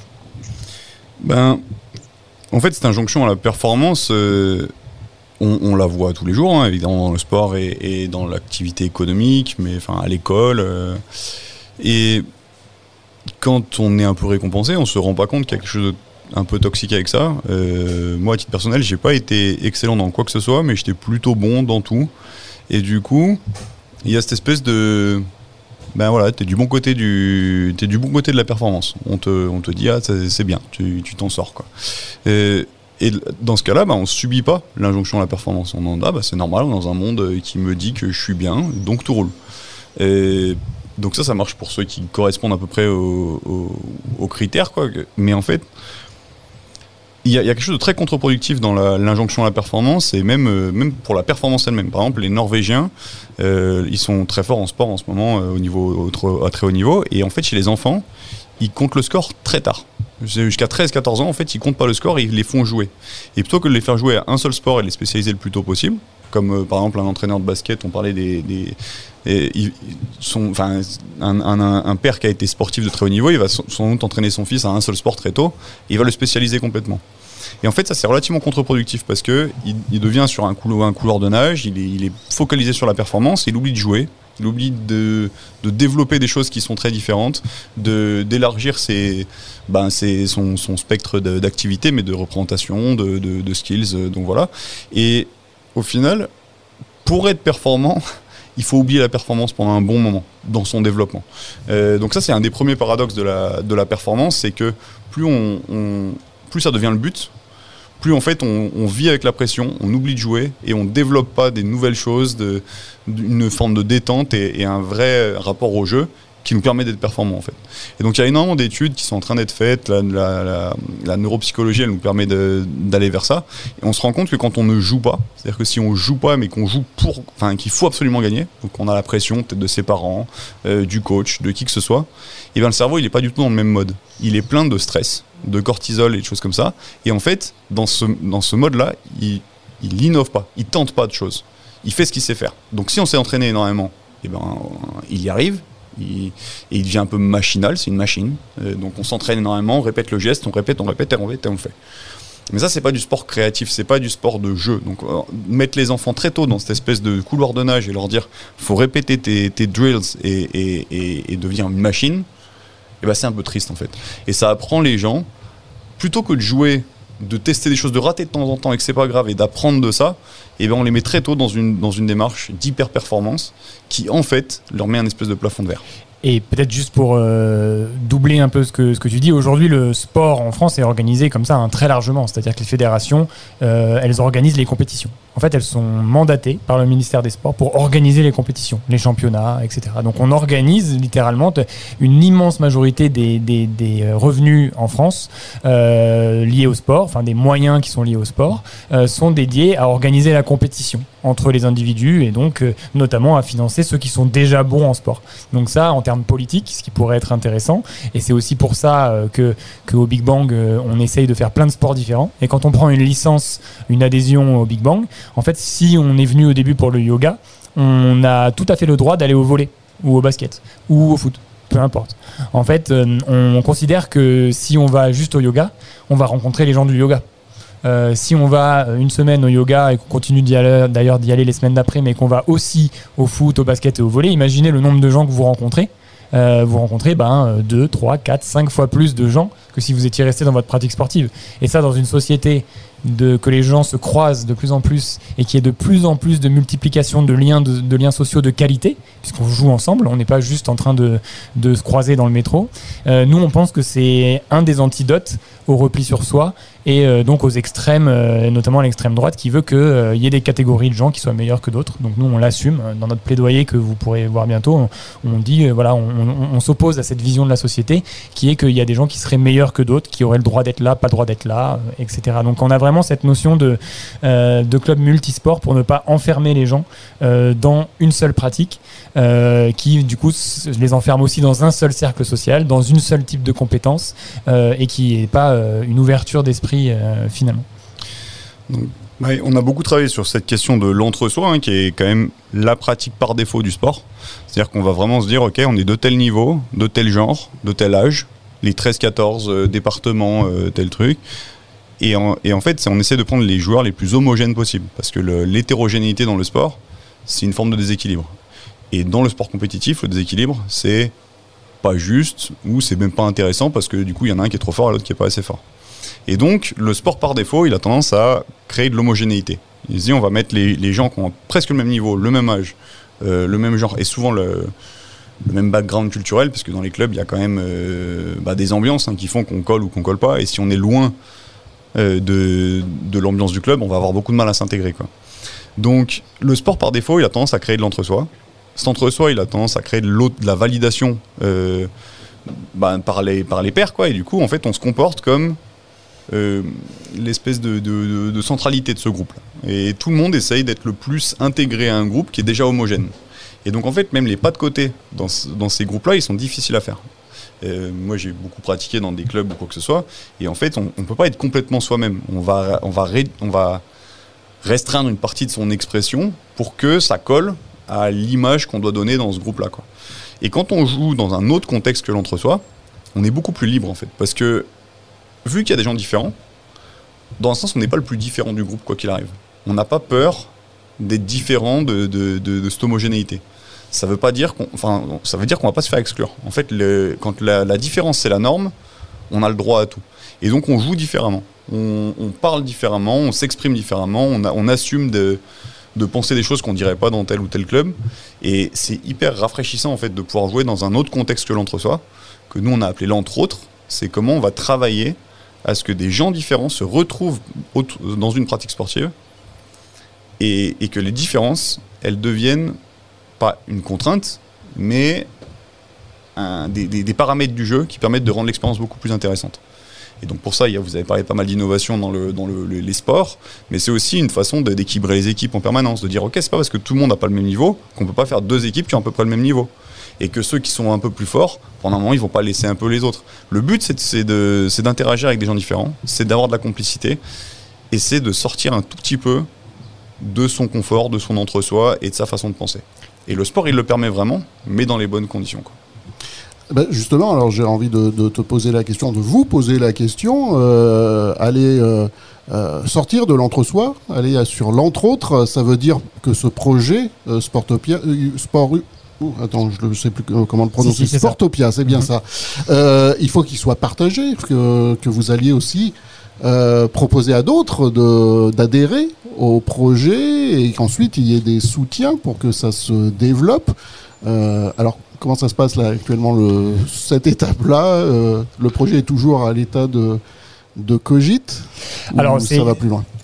Ben, en fait, cette injonction à la performance, euh, on, on la voit tous les jours, hein, évidemment dans le sport et, et dans l'activité économique, mais enfin à l'école. Euh, et quand on est un peu récompensé, on se rend pas compte qu'il y a quelque chose de un peu toxique avec ça. Euh, moi, à titre personnel, j'ai pas été excellent dans quoi que ce soit, mais j'étais plutôt bon dans tout. Et du coup, il y a cette espèce de ben voilà, t'es du bon côté du, t'es du bon côté de la performance. On te, on te dit ah c'est, c'est bien, tu, tu t'en sors quoi. Et, et dans ce cas-là, ben on subit pas l'injonction à la performance. On en a, ben c'est normal, on est dans un monde qui me dit que je suis bien, donc tout roule. Et donc ça, ça marche pour ceux qui correspondent à peu près aux, aux, aux critères quoi. Mais en fait, il y, y a quelque chose de très contre-productif dans la, l'injonction à la performance, et même, euh, même pour la performance elle-même. Par exemple, les Norvégiens, euh, ils sont très forts en sport en ce moment, euh, au niveau, au, à très haut niveau, et en fait, chez les enfants, ils comptent le score très tard. Jusqu'à treize quatorze ans, en fait, ils comptent pas le score et ils les font jouer. Et plutôt que de les faire jouer à un seul sport et de les spécialiser le plus tôt possible, comme euh, par exemple un entraîneur de basket, on parlait des... des et ils sont, enfin, un, un, un père qui a été sportif de très haut niveau, il va sans doute entraîner son fils à un seul sport très tôt, et il va le spécialiser complètement. Et en fait, ça c'est relativement contre-productif parce que il, il devient sur un couloir, un couloir de nage, il est, il est focalisé sur la performance, et il oublie de jouer, il oublie de, de développer des choses qui sont très différentes, de, d'élargir ses, ben, ses, son, son spectre de, d'activité, mais de représentation, de, de, de skills, donc voilà. Et au final, pour être performant, il faut oublier la performance pendant un bon moment dans son développement. Euh, donc ça, c'est un des premiers paradoxes de la, de la performance, c'est que plus, on, on, plus ça devient le but, plus en fait on, on vit avec la pression, on oublie de jouer et on ne développe pas des nouvelles choses, de, une forme de détente et, et un vrai rapport au jeu qui nous permet d'être performants en fait. Et donc il y a énormément d'études qui sont en train d'être faites, la, la, la, la neuropsychologie elle nous permet de, d'aller vers ça, et on se rend compte que quand on ne joue pas, c'est-à-dire que si on joue pas mais qu'on joue pour, enfin qu'il faut absolument gagner, donc on a la pression peut-être de ses parents, euh, du coach, de qui que ce soit, et bien le cerveau il n'est pas du tout dans le même mode, il est plein de stress, de cortisol et de choses comme ça, et en fait dans ce, dans ce mode-là, il, il innove pas, il tente pas de choses, il fait ce qu'il sait faire. Donc si on s'est entraîné énormément, et ben il y arrive. Il, et il devient un peu machinal, c'est une machine. Euh, donc on s'entraîne énormément, on répète le geste, on répète, on répète, et on répète, et on le fait. Mais ça, c'est pas du sport créatif, c'est pas du sport de jeu. Donc euh, mettre les enfants très tôt dans cette espèce de couloir de nage et leur dire faut répéter tes, tes drills et, et, et, et devenir une machine, et ben c'est un peu triste en fait. Et ça apprend les gens, plutôt que de jouer, de tester des choses, de rater de temps en temps et que c'est pas grave, et d'apprendre de ça, et ben on les met très tôt dans une, dans une démarche d'hyper-performance qui en fait leur met un espèce de plafond de verre. Et peut-être juste pour euh, doubler un peu ce que, ce que tu dis, aujourd'hui le sport en France est organisé comme ça hein, très largement, c'est-à-dire que les fédérations, euh, elles organisent les compétitions. en fait, elles sont mandatées par le ministère des Sports pour organiser les compétitions, les championnats, et cetera. Donc, on organise littéralement une immense majorité des, des, des revenus en France euh, liés au sport, enfin des moyens qui sont liés au sport, euh, sont dédiés à organiser la compétition entre les individus et donc euh, notamment à financer ceux qui sont déjà bons en sport. Donc ça, en termes politiques, ce qui pourrait être intéressant, et c'est aussi pour ça euh, que, que au Big Bang, euh, on essaye de faire plein de sports différents. Et quand on prend une licence, une adhésion au Big Bang, en fait, si on est venu au début pour le yoga, on a tout à fait le droit d'aller au volley ou au basket ou au foot, peu importe. En fait, euh, on considère que si on va juste au yoga, on va rencontrer les gens du yoga. Euh, si on va une semaine au yoga et qu'on continue d'y aller, d'ailleurs d'y aller les semaines d'après, mais qu'on va aussi au foot, au basket et au volley, imaginez le nombre de gens que vous rencontrez. Euh, vous rencontrez ben, deux, trois, quatre, cinq fois plus de gens que si vous étiez resté dans votre pratique sportive. Et ça, dans une société de, que les gens se croisent de plus en plus et qu'il y ait de plus en plus de multiplication de liens, de, de liens sociaux de qualité, puisqu'on joue ensemble, on n'est pas juste en train de, de se croiser dans le métro. Euh, nous, on pense que c'est un des antidotes au repli sur soi et euh, donc aux extrêmes, euh, notamment à l'extrême droite, qui veut qu'il euh, y ait des catégories de gens qui soient meilleurs que d'autres. Donc nous, on l'assume. Dans notre plaidoyer que vous pourrez voir bientôt, on, on dit, euh, voilà, on, on, on s'oppose à cette vision de la société qui est qu'il y a des gens qui seraient meilleurs que d'autres, qui auraient le droit d'être là, pas le droit d'être là, euh, et cetera. Donc on a vraiment cette notion de, euh, de club multisport pour ne pas enfermer les gens euh, dans une seule pratique euh, qui, du coup, les enferme aussi dans un seul cercle social, dans une seule type de compétences euh, et qui n'est pas euh, une ouverture d'esprit euh, finalement. Donc, ouais, on a beaucoup travaillé sur cette question de l'entre-soi, hein, qui est quand même la pratique par défaut du sport. C'est-à-dire qu'on va vraiment se dire, ok, on est de tel niveau, de tel genre, de tel âge, les treize quatorze euh, départements, euh, tel truc. Et en, et en fait, c'est, on essaie de prendre les joueurs les plus homogènes possibles. Parce que le, l'hétérogénéité dans le sport, c'est une forme de déséquilibre. Et dans le sport compétitif, le déséquilibre, c'est pas juste, ou c'est même pas intéressant, parce que du coup, il y en a un qui est trop fort et l'autre qui est pas assez fort. Et donc, le sport par défaut, il a tendance à créer de l'homogénéité. Il se dit, on va mettre les, les gens qui ont presque le même niveau, le même âge, euh, le même genre, et souvent le, le même background culturel, parce que dans les clubs, il y a quand même euh, bah, des ambiances hein, qui font qu'on colle ou qu'on colle pas, et si on est loin euh, de, de l'ambiance du club, on va avoir beaucoup de mal à s'intégrer, quoi. Donc, le sport par défaut, il a tendance à créer de l'entre-soi. Cet entre-soi, il a tendance à créer de, l'autre, de la validation euh, bah, par, les, par les pairs, quoi, et du coup, en fait, on se comporte comme Euh, l'espèce de, de, de centralité de ce groupe-là. Et tout le monde essaye d'être le plus intégré à un groupe qui est déjà homogène. Et donc en fait, même les pas de côté dans, dans ces groupes-là, ils sont difficiles à faire. Euh, moi, j'ai beaucoup pratiqué dans des clubs ou quoi que ce soit, et en fait, on ne peut pas être complètement soi-même. On va, on, va ré, on va restreindre une partie de son expression pour que ça colle à l'image qu'on doit donner dans ce groupe-là, quoi. Et quand on joue dans un autre contexte que l'entre-soi, on est beaucoup plus libre en fait, parce que vu qu'il y a des gens différents, dans un sens, on n'est pas le plus différent du groupe, quoi qu'il arrive. On n'a pas peur d'être différent de, de, de, de cette homogénéité. Ça veut pas dire qu'on, enfin, ça veut dire qu'on va pas se faire exclure. En fait, le, quand la, la différence c'est la norme, on a le droit à tout. Et donc, on joue différemment. On, on parle différemment, on s'exprime différemment, on, a, on assume de, de penser des choses qu'on dirait pas dans tel ou tel club. Et c'est hyper rafraîchissant, en fait, de pouvoir jouer dans un autre contexte que l'entre-soi, que nous, on a appelé l'entre-autres. C'est comment on va travailler à ce que des gens différents se retrouvent dans une pratique sportive et, et que les différences, elles deviennent pas une contrainte, mais un, des, des, des paramètres du jeu qui permettent de rendre l'expérience beaucoup plus intéressante. Et donc pour ça, il y a, vous avez parlé pas mal d'innovation dans, le, dans le, le, les sports, mais c'est aussi une façon de, d'équilibrer les équipes en permanence, de dire ok, c'est pas parce que tout le monde n'a pas le même niveau qu'on peut pas faire deux équipes qui ont à peu près le même niveau. Et que ceux qui sont un peu plus forts, pendant un moment, ils vont pas laisser un peu les autres. Le but, c'est, c'est, de, c'est d'interagir avec des gens différents, c'est d'avoir de la complicité, et c'est de sortir un tout petit peu de son confort, de son entre-soi et de sa façon de penser. Et le sport, il le permet vraiment, mais dans les bonnes conditions, quoi. Ben justement, alors j'ai envie de, de te poser la question, de vous poser la question, euh, aller euh, euh, sortir de l'entre-soi, aller sur l'entre-autres, ça veut dire que ce projet euh, Sportopia, euh, Sport... Oh, attends, je ne sais plus comment le prononcer. Si, si, Sportopia, c'est bien mm-hmm. ça. Euh, il faut qu'il soit partagé, que, que vous alliez aussi euh, proposer à d'autres de, d'adhérer au projet et qu'ensuite il y ait des soutiens pour que ça se développe. Euh, alors, comment ça se passe là actuellement, le, cette étape-là euh, le projet est toujours à l'état de, de cogite ou alors, ça va plus loin?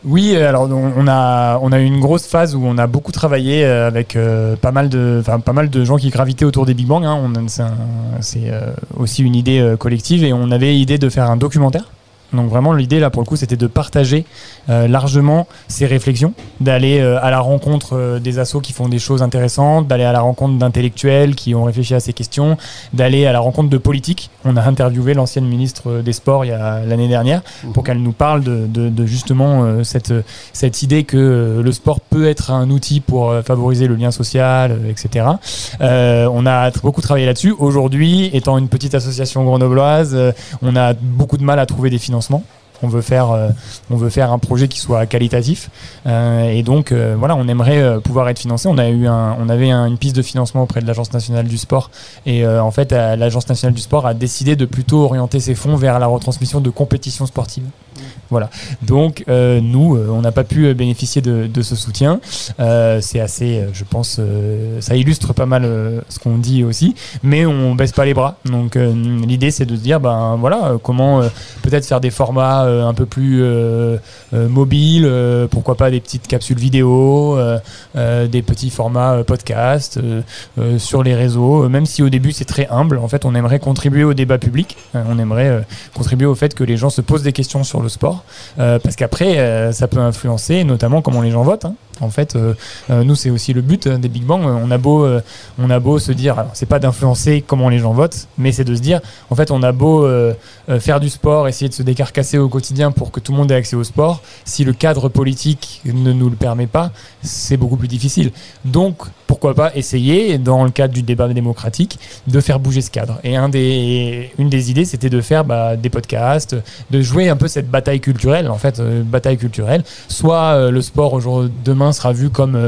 Oui, alors on on a on a eu une grosse phase où on a beaucoup travaillé euh, avec euh, pas mal de enfin pas mal de gens qui gravitaient autour des Big Bang. Hein. On, c'est un- c'est euh, aussi une idée euh, collective et on avait l'idée de faire un documentaire. Donc vraiment l'idée là pour le coup c'était de partager euh, largement ces réflexions, d'aller euh, à la rencontre euh, des assos qui font des choses intéressantes, d'aller à la rencontre d'intellectuels qui ont réfléchi à ces questions, d'aller à la rencontre de politiques. On a interviewé l'ancienne ministre des Sports il y a l'année dernière pour qu'elle nous parle de, de, de justement euh, cette, cette idée que euh, le sport peut être un outil pour euh, favoriser le lien social, euh, et cetera. Euh, on a tr- beaucoup travaillé là-dessus. Aujourd'hui, étant une petite association grenobloise, euh, on a beaucoup de mal à trouver des financements. On veut faire, euh, on veut faire un projet qui soit qualitatif euh, et donc euh, voilà, on aimerait euh, pouvoir être financé. On a eu, un, on avait un- une piste de financement auprès de l'Agence nationale du sport et euh, en fait, euh, l'Agence nationale du sport a décidé de plutôt orienter ses fonds vers la retransmission de compétitions sportives. Voilà. Donc euh, nous, euh, on n'a pas pu euh, bénéficier de, de ce soutien. Euh, c'est assez, euh, je pense, euh, ça illustre pas mal euh, ce qu'on dit aussi, mais on baisse pas les bras. Donc euh, l'idée, c'est de se dire, ben voilà, euh, comment euh, peut-être faire des formats euh, un peu plus euh, euh, mobiles, euh, pourquoi pas des petites capsules vidéo, euh, euh, des petits formats euh, podcast euh, euh, sur les réseaux. Même si au début c'est très humble, en fait, on aimerait contribuer au débat public. Euh, on aimerait euh, contribuer au fait que les gens se posent des questions sur le sport, euh, parce qu'après euh, ça peut influencer notamment comment les gens votent. Hein. En fait, euh, euh, nous c'est aussi le but euh, des Big Bang. On a beau, euh, on a beau se dire, alors c'est pas d'influencer comment les gens votent, mais c'est de se dire, en fait, on a beau euh, euh, faire du sport, essayer de se décarcasser au quotidien pour que tout le monde ait accès au sport, si le cadre politique ne nous le permet pas, c'est beaucoup plus difficile. Donc pourquoi pas essayer, dans le cadre du débat démocratique, de faire bouger ce cadre. Et un des, une des idées, c'était de faire bah, des podcasts, de jouer un peu cette bataille culturelle, en fait, euh, bataille culturelle. Soit euh, le sport aujourd'hui, demain sera vu comme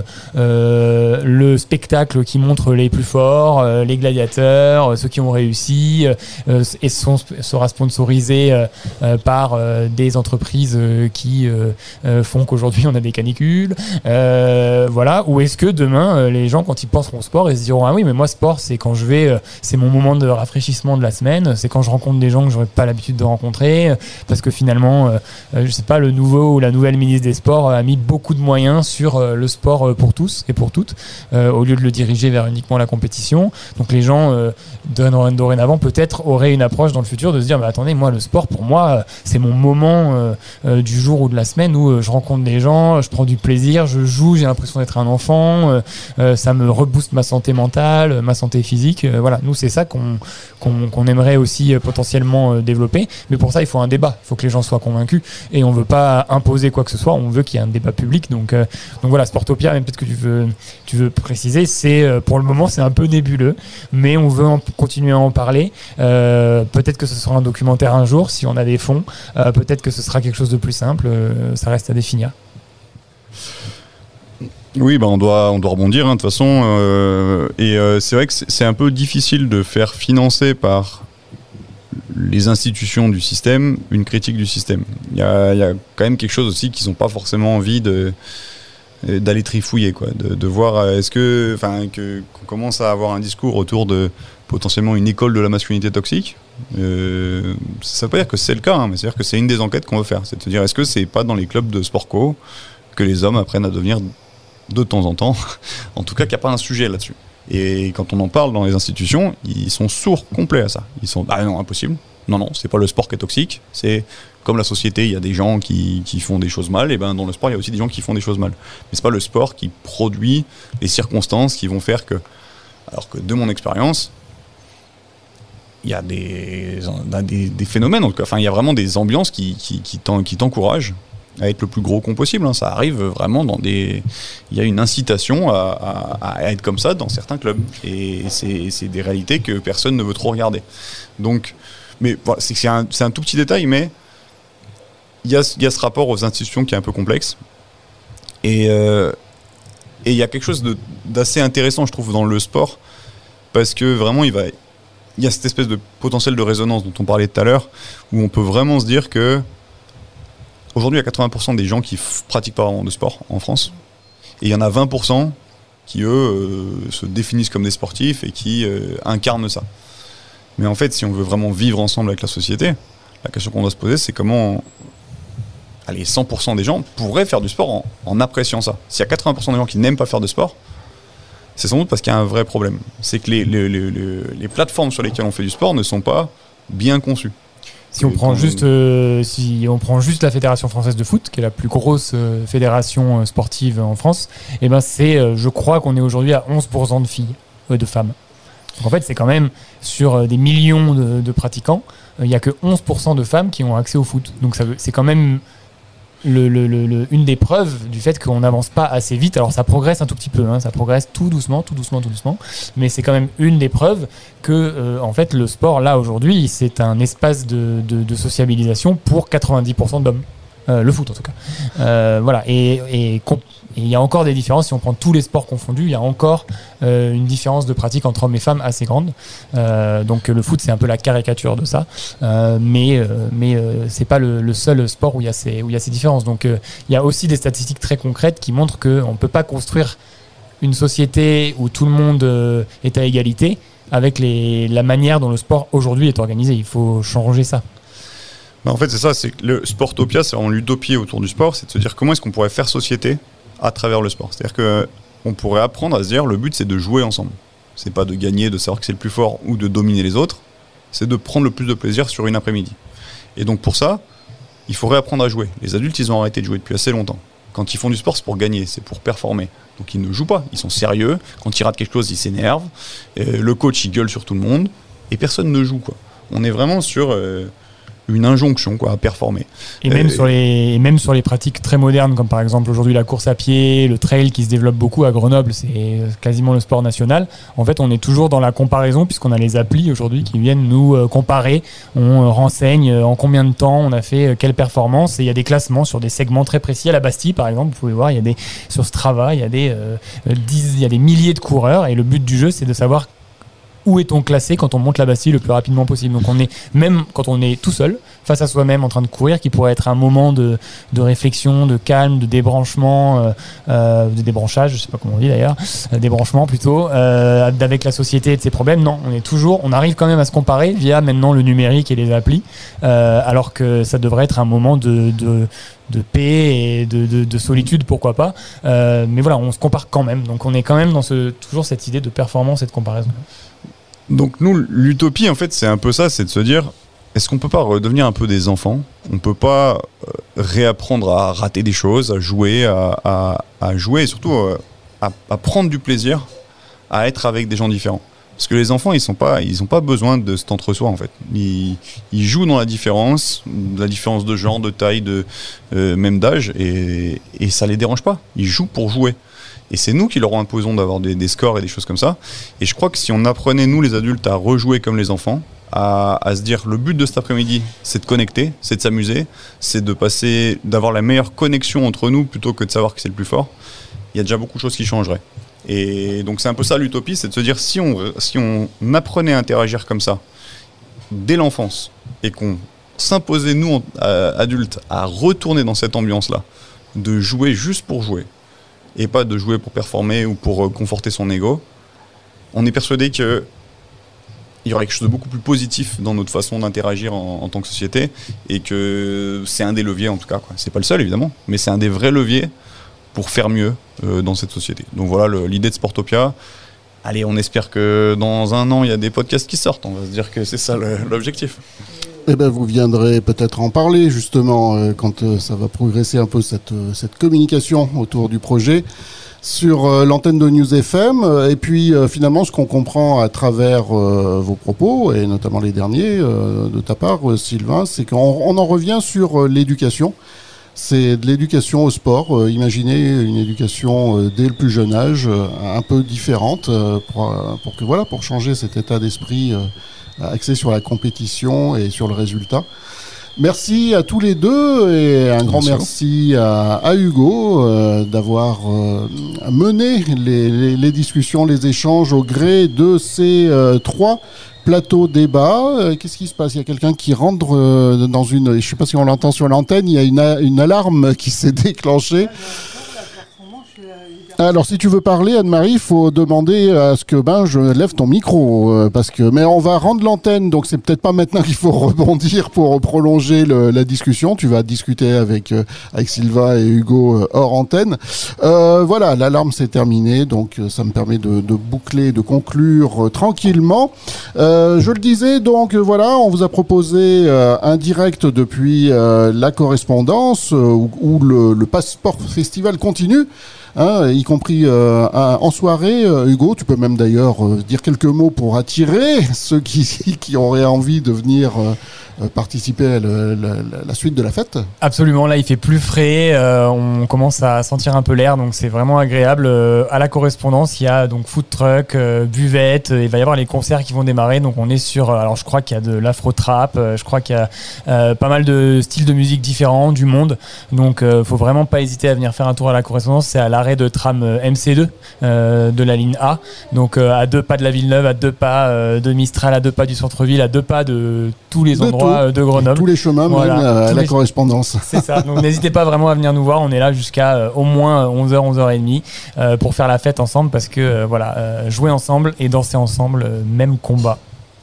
euh, le spectacle qui montre les plus forts, euh, les gladiateurs, euh, ceux qui ont réussi, euh, et sont, sera sponsorisé euh, euh, par euh, des entreprises euh, qui euh, euh, font qu'aujourd'hui on a des canicules. Euh, voilà. Ou est-ce que demain, euh, les gens, quand ils penseront au sport, ils se diront, ah oui, mais moi, sport, c'est quand je vais, euh, c'est mon moment de rafraîchissement de la semaine, c'est quand je rencontre des gens que j'aurais pas l'habitude de rencontrer, euh, parce que finalement, euh, euh, je sais pas, le nouveau ou la nouvelle ministre des Sports a mis beaucoup de moyens sur euh, le sport euh, pour tous et pour toutes, euh, au lieu de le diriger vers uniquement la compétition. Donc les gens, euh, dorénavant, peut-être auraient une approche dans le futur de se dire, mais attendez, moi, le sport, pour moi, euh, c'est mon moment euh, euh, du jour ou de la semaine où euh, je rencontre des gens, je prends du plaisir, je joue, j'ai l'impression d'être un enfant, euh, euh, ça me rebooste ma santé mentale, ma santé physique. Euh, voilà, nous, c'est ça qu'on qu'on qu'on aimerait aussi euh, potentiellement euh, développer. Mais pour ça, il faut un débat. Il faut que les gens soient convaincus. Et on veut pas imposer quoi que ce soit. On veut qu'il y ait un débat public. Donc, euh, donc voilà, Sportopia, même peut-être que tu veux, tu veux préciser, c'est euh, pour le moment, c'est un peu nébuleux. Mais on veut en, continuer à en parler. Euh, peut-être que ce sera un documentaire un jour, si on a des fonds. Euh, peut-être que ce sera quelque chose de plus simple. Euh, ça reste à définir. Oui, bah on doit, on doit rebondir, hein, de toute façon. Euh, et euh, c'est vrai que c'est, c'est un peu difficile de faire financer par les institutions du système une critique du système. Il y a, il y a quand même quelque chose aussi qu'ils n'ont pas forcément envie de, d'aller trifouiller, quoi, de, de voir est-ce que, enfin, que, qu'on commence à avoir un discours autour de potentiellement une école de la masculinité toxique. Euh, ça ne veut pas dire que c'est le cas, hein, mais c'est-à-dire que c'est une des enquêtes qu'on veut faire. C'est de se dire, est-ce que c'est pas dans les clubs de sport co que les hommes apprennent à devenir de temps en temps, en tout cas qu'il n'y a pas un sujet là-dessus. Et quand on en parle dans les institutions, ils sont sourds complets à ça. Ils sont, ah non, impossible. Non, non, c'est pas le sport qui est toxique, c'est comme la société, il y a des gens qui, qui font des choses mal, et ben dans le sport, il y a aussi des gens qui font des choses mal. Mais c'est pas le sport qui produit les circonstances qui vont faire que... Alors que de mon expérience, il y a des, des, des phénomènes, enfin il y a vraiment des ambiances qui, qui, qui, t'en, qui t'encouragent à être le plus gros con possible, hein. Ça arrive vraiment dans des... Il y a une incitation à, à, à être comme ça dans certains clubs. Et c'est, c'est des réalités que personne ne veut trop regarder. Donc, mais voilà, c'est, c'est, un, c'est un tout petit détail, mais il y a, il y a ce rapport aux institutions qui est un peu complexe. Et, euh, et il y a quelque chose de, d'assez intéressant, je trouve, dans le sport, parce que vraiment, il va... Il y a cette espèce de potentiel de résonance dont on parlait tout à l'heure, où on peut vraiment se dire que aujourd'hui, il y a quatre-vingts pour cent des gens qui f- pratiquent pas vraiment de sport en France. Et il y en a vingt pour cent qui, eux, euh, se définissent comme des sportifs et qui euh, incarnent ça. Mais en fait, si on veut vraiment vivre ensemble avec la société, la question qu'on doit se poser, c'est comment allez, cent pour cent des gens pourraient faire du sport en, en appréciant ça. S'il y a quatre-vingts pour cent des gens qui n'aiment pas faire de sport, c'est sans doute parce qu'il y a un vrai problème. C'est que les, les, les, les, les plateformes sur lesquelles on fait du sport ne sont pas bien conçues. Si on, prend juste, euh, si on prend juste la Fédération française de foot, qui est la plus grosse euh, fédération euh, sportive en France, et ben c'est, euh, je crois qu'on est aujourd'hui à onze pour cent de filles, euh, de femmes. Donc en fait, c'est quand même sur euh, des millions de, de pratiquants, il euh, n'y a que onze pour cent de femmes qui ont accès au foot. Donc ça veut, c'est quand même le, le, le, le, une des preuves du fait qu'on n'avance pas assez vite. Alors ça progresse un tout petit peu, hein, ça progresse tout doucement, tout doucement, tout doucement, mais c'est quand même une des preuves que euh, en fait le sport là aujourd'hui c'est un espace de, de, de sociabilisation pour quatre-vingt-dix pour cent d'hommes. Euh, le foot en tout cas. Euh, voilà, et il y a encore des différences, si on prend tous les sports confondus, il y a encore euh, une différence de pratique entre hommes et femmes assez grande. Euh, donc le foot c'est un peu la caricature de ça, euh, mais, euh, mais euh, c'est pas le, le seul sport où il y a ces, où il y a ces différences. Donc euh, il y a aussi des statistiques très concrètes qui montrent qu'on ne peut pas construire une société où tout le monde euh, est à égalité avec les, la manière dont le sport aujourd'hui est organisé. Il faut changer ça. Bah en fait, c'est ça, c'est que le Sportopia, c'est vraiment l'utopie autour du sport, c'est de se dire comment est-ce qu'on pourrait faire société à travers le sport. C'est-à-dire qu'on pourrait apprendre à se dire, le but, c'est de jouer ensemble. C'est pas de gagner, de savoir que c'est le plus fort ou de dominer les autres, c'est de prendre le plus de plaisir sur une après-midi. Et donc pour ça, il faudrait apprendre à jouer. Les adultes, ils ont arrêté de jouer depuis assez longtemps. Quand ils font du sport, c'est pour gagner, c'est pour performer. Donc ils ne jouent pas, ils sont sérieux. Quand ils ratent quelque chose, ils s'énervent. Et le coach, il gueule sur tout le monde. Et personne ne joue, quoi. On est vraiment sur... Euh, une injonction quoi, à performer. Et même, euh, sur les, et même sur les pratiques très modernes, comme par exemple aujourd'hui la course à pied, le trail qui se développe beaucoup à Grenoble, c'est quasiment le sport national. En fait, on est toujours dans la comparaison, puisqu'on a les applis aujourd'hui qui viennent nous euh, comparer. On euh, renseigne euh, en combien de temps on a fait euh, quelle performance, et il y a des classements sur des segments très précis. À la Bastille, par exemple, vous pouvez voir, il y a des, sur Strava, il y a des, euh, dix, il y a des milliers de coureurs, et le but du jeu, c'est de savoir où est-on classé quand on monte la Bastille le plus rapidement possible. Donc on est, même quand on est tout seul, face à soi-même en train de courir, qui pourrait être un moment de, de réflexion, de calme, de débranchement, euh, euh, de débranchage, je sais pas comment on dit d'ailleurs, euh, débranchement plutôt, euh, avec la société et de ses problèmes. Non, on est toujours, on arrive quand même à se comparer via maintenant le numérique et les applis, euh, alors que ça devrait être un moment de, de de paix et de, de, de solitude, pourquoi pas. Euh, mais voilà, on se compare quand même. Donc on est quand même dans ce, toujours cette idée de performance et de comparaison. Donc nous, l'utopie, en fait, c'est un peu ça, c'est de se dire, est-ce qu'on peut pas redevenir un peu des enfants ? On peut pas euh, réapprendre à rater des choses, à jouer, à, à, à jouer et surtout euh, à, à prendre du plaisir, à être avec des gens différents. Parce que les enfants, ils sont pas, ils ont pas besoin de cet entre-soi, en fait. Ils, ils jouent dans la différence, la différence de genre, de taille, de euh, même d'âge, et, et ça les dérange pas. Ils jouent pour jouer. Et c'est nous qui leur imposons d'avoir des, des scores et des choses comme ça. Et je crois que si on apprenait, nous les adultes, à rejouer comme les enfants, à, à se dire le but de cet après-midi, c'est de connecter, c'est de s'amuser, c'est de passer, d'avoir la meilleure connexion entre nous plutôt que de savoir que c'est le plus fort, il y a déjà beaucoup de choses qui changeraient. Et donc c'est un peu ça l'utopie, c'est de se dire si on, si on apprenait à interagir comme ça dès l'enfance et qu'on s'imposait, nous, euh, adultes, à retourner dans cette ambiance-là, de jouer juste pour jouer, et pas de jouer pour performer ou pour euh, conforter son ego, on est persuadé qu'il y aurait quelque chose de beaucoup plus positif dans notre façon d'interagir en, en tant que société, et que c'est un des leviers en tout cas, quoi. C'est pas le seul évidemment, mais c'est un des vrais leviers pour faire mieux euh, dans cette société. Donc voilà le, l'idée de Sportopia. Allez, on espère que dans un an il y a des podcasts qui sortent, on va se dire que c'est ça le, l'objectif. Eh ben, vous viendrez peut-être en parler justement euh, quand euh, ça va progresser un peu cette, euh, cette communication autour du projet sur euh, l'antenne de News F M. Et puis euh, finalement, ce qu'on comprend à travers euh, vos propos, et notamment les derniers euh, de ta part, euh, Sylvain, c'est qu'on on en revient sur euh, l'éducation. C'est de l'éducation au sport. Euh, imaginez une éducation euh, dès le plus jeune âge, euh, un peu différente, euh, pour, euh, pour que voilà, pour changer cet état d'esprit euh, axé sur la compétition et sur le résultat. Merci à tous les deux, et un grand merci à, à Hugo euh, d'avoir euh, mené les, les, les discussions, les échanges au gré de ces euh, trois plateaux débat. Euh, qu'est-ce qui se passe ? Il y a quelqu'un qui rentre euh, dans une... Je ne sais pas si on l'entend sur l'antenne, il y a une, a, une alarme qui s'est déclenchée. Alors, si tu veux parler, Anne-Marie, il faut demander à ce que ben je lève ton micro, euh, parce que mais on va rendre l'antenne, donc c'est peut-être pas maintenant qu'il faut rebondir pour prolonger le, la discussion. Tu vas discuter avec euh, avec Sylvain et Hugo euh, hors antenne. Euh, voilà, l'alarme s'est terminée, donc euh, ça me permet de, de boucler, de conclure euh, tranquillement. Euh, je le disais, donc euh, voilà, on vous a proposé euh, un direct depuis euh, la correspondance euh, où, où le, le Passeport Festival continue. Hein, y compris euh, en soirée. euh, Hugo, tu peux même d'ailleurs euh, dire quelques mots pour attirer ceux qui, qui auraient envie de venir euh, participer à le, la, la suite de la fête. Absolument, là il fait plus frais, euh, on commence à sentir un peu l'air, donc c'est vraiment agréable. Euh, à la correspondance, il y a donc food truck, euh, buvette, euh, il va y avoir les concerts qui vont démarrer, donc on est sur, euh, alors je crois qu'il y a de l'afro-trap, euh, je crois qu'il y a euh, pas mal de styles de musique différents, du monde, donc euh, faut vraiment pas hésiter à venir faire un tour à la correspondance. C'est à l'arrêt de tram euh, M C deux euh, de la ligne A, donc euh, à deux pas de la Villeneuve, à deux pas euh, de Mistral, à deux pas du centre-ville, à deux pas de tous les De endroits tout. de Grenoble. Tous les chemins, Voilà, même à tous la les... correspondance. C'est ça, donc n'hésitez pas vraiment à venir nous voir, on est là jusqu'à euh, au moins onze heures, onze heures trente euh, pour faire la fête ensemble, parce que euh, voilà, euh, jouer ensemble et danser ensemble, euh, même combat.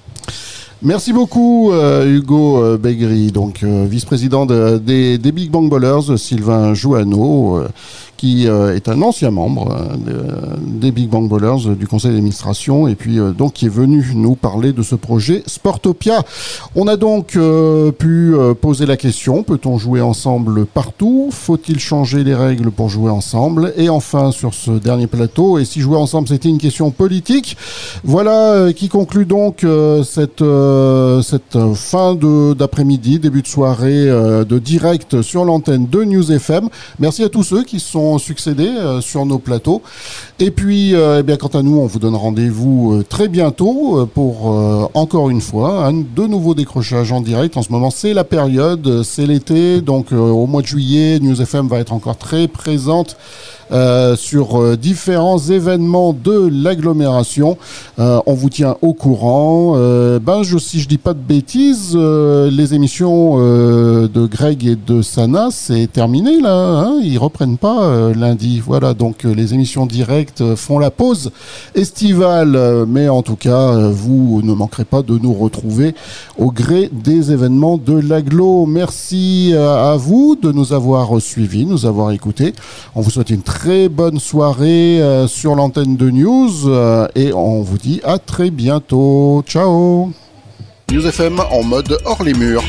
Merci beaucoup euh, Hugo euh, Begri, donc euh, vice-président de, des, des Big Bang Ballers, Sylvain Jouanneau, euh, qui euh, est un ancien membre euh, de, des Big Bang Ballers, euh, du conseil d'administration, et puis euh, donc qui est venu nous parler de ce projet Sportopia. On a donc euh, pu euh, poser la question, peut-on jouer ensemble partout? Faut-il changer les règles pour jouer ensemble? Et enfin, sur ce dernier plateau, et si jouer ensemble c'était une question politique, voilà euh, qui conclut donc euh, cette... Euh, cette fin de, d'après-midi, début de soirée euh, de direct sur l'antenne de News F M. Merci à tous ceux qui se sont succédés euh, sur nos plateaux. Et puis, euh, eh bien, quant à nous, on vous donne rendez-vous euh, très bientôt euh, pour, euh, encore une fois, hein, de nouveaux décrochages en direct. En ce moment, c'est la période, c'est l'été, donc euh, au mois de juillet, News F M va être encore très présente Euh, sur euh, différents événements de l'agglomération. Euh, on vous tient au courant. Euh, ben, je, si je dis pas de bêtises, euh, les émissions euh, de Greg et de Sana, c'est terminé là. Hein, ils reprennent pas euh, lundi. Voilà, donc euh, les émissions directes euh, font la pause estivale. Euh, mais en tout cas, euh, vous ne manquerez pas de nous retrouver au gré des événements de l'agglo. Merci euh, à vous de nous avoir suivis, nous avoir écoutés. On vous souhaite une très Très bonne soirée euh, sur l'antenne de News euh, et on vous dit à très bientôt. Ciao. News F M en mode hors les murs.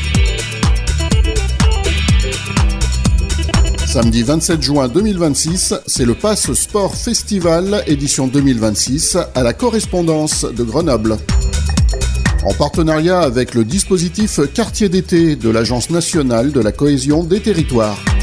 Samedi vingt-sept juin deux mille vingt-six, c'est le Pass Sport Festival édition deux mille vingt-six à la correspondance de Grenoble. En partenariat avec le dispositif Quartier d'été de l'Agence nationale de la cohésion des territoires.